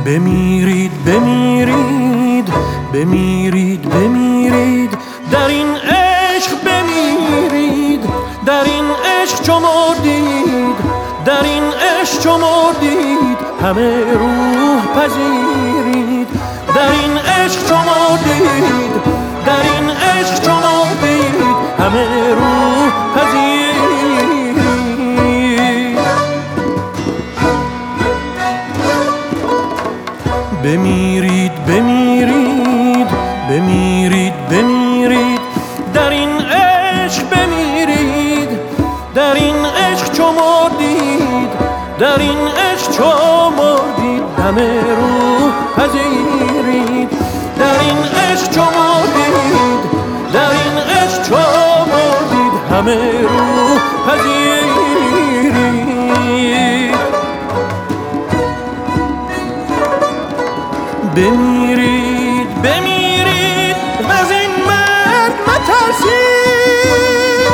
بمیرید بمیرید بمیرید بمیرید در این عشق بمیرید، در این عشق چو مردید، در این عشق چو مردید همه روح پذیرید، در این عشق چو مردید، در این عشق چو مردید همه روح پذیرید. بمیرید بمیرید بمیرید بمیرید در این عشق بمیرید، در این عشق چو مردید، در این عشق چو مردید همه روح پذیرید، در این عشق چو مردید، در این عشق چو مردید همه روح پذیرید. بمیرید بمیرید و از این مرگ مترسید،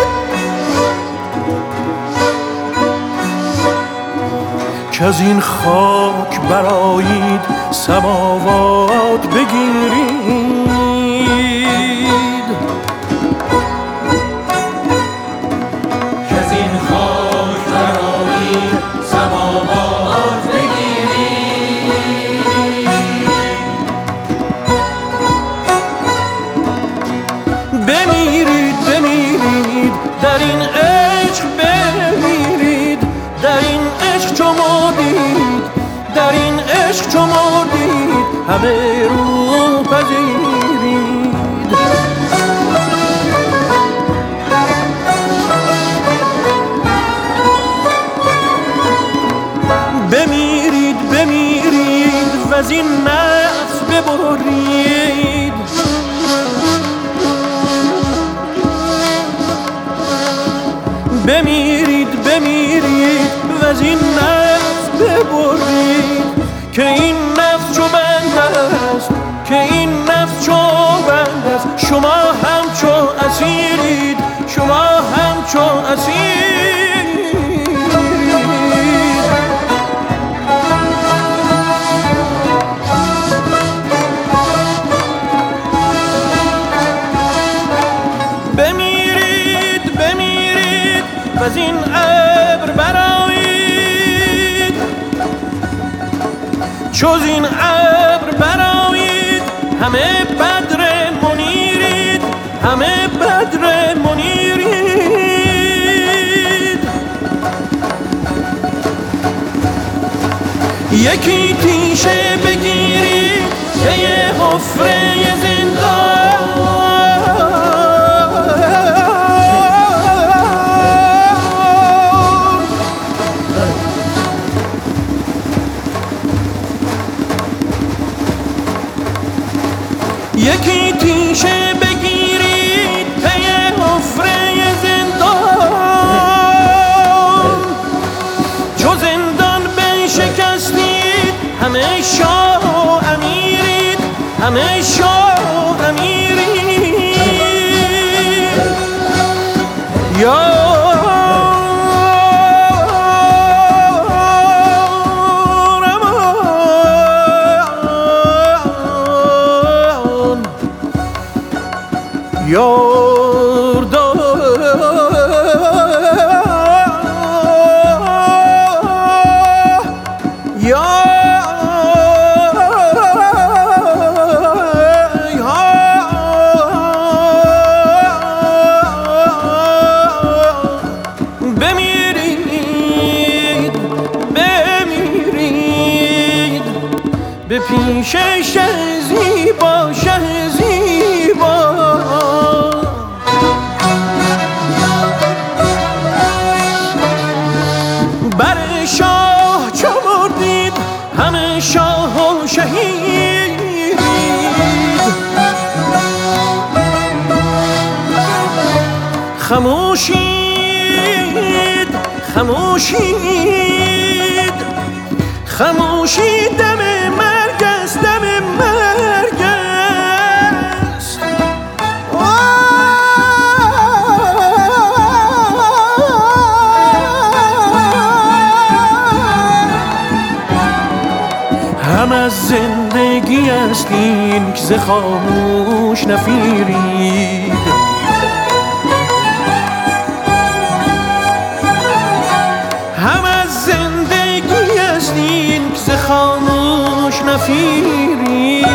که از این خاک برآیید سماوات بگیرید. که از این خاک برآیید سماوات بگیرید. بمیرید بمیرید در این عشق بمیرید، در این عشق چو مردید، در این عشق چو مردید همه روح پذیرید. بمیرید بمیرید و از این نفس ببرید، بمیرید بمیرید و از این نفس ببرید، که این نفس چو بند است، که این نفس چو بند است شما همچو اسیرید، شما همچو اسیرید. بمیرید بمیرید و از این ابر برآیید، چو زین ابر برآیید همه بدر منیرید، همه بدر منیرید. یکی تیشه بگیرید پی حفره زندان، یکی تیشه بگیرید پی حفره زندان، چو زندان بشکستید همه شاه و امیرید، همه شاه و امیرید. یا یاردان بمیرید بمیرید به پیش شه زیبا، شه زیبا. بر شاه چو مردید همه شاه و شهید، خموشید خموشید خموشید دم مرگ است، دم مرگ است. هم از استین که ز خاموش نفیرید. هم از زندگی استین که ز خاموش نفیرید.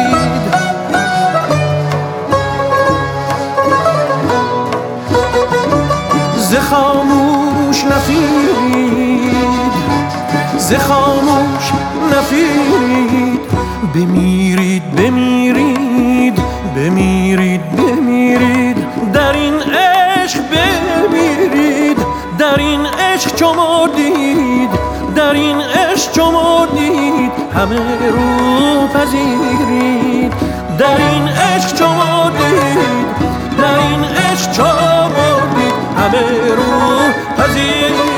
ز خاموش نفیرید، ز خاموش نفیرید. بمیرید بمیرید بمیرید بمیرید، در این عشق بمیرید، در این عشق چو مردید، در این عشق چو مردید همه رو پذیرید. در این عشق چو مردید، در این عشق چو مردید همه رو پذیرید.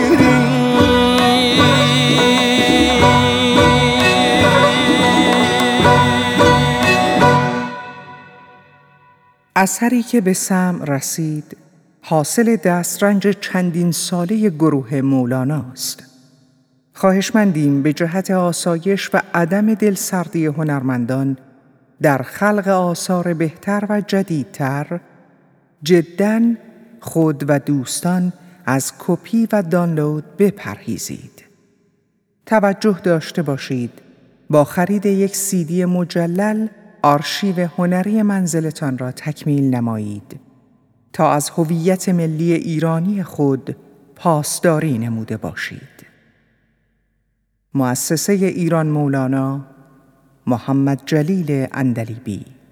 اثری که به سمع رسید حاصل دسترنج چندین ساله گروه مولانا است. خواهشمندیم به جهت آسایش و عدم دلسردی هنرمندان در خلق آثار بهتر و جدیدتر، جداً خود و دوستان از کپی و دانلود بپرهیزید. توجه داشته باشید با خرید یک CD مجلل آرشیو هنری منزلتان را تکمیل نمایید تا از هویت ملی ایرانی خود پاسداری نموده باشید. مؤسسه ایران مولانا، محمد جلیل عندلیبی.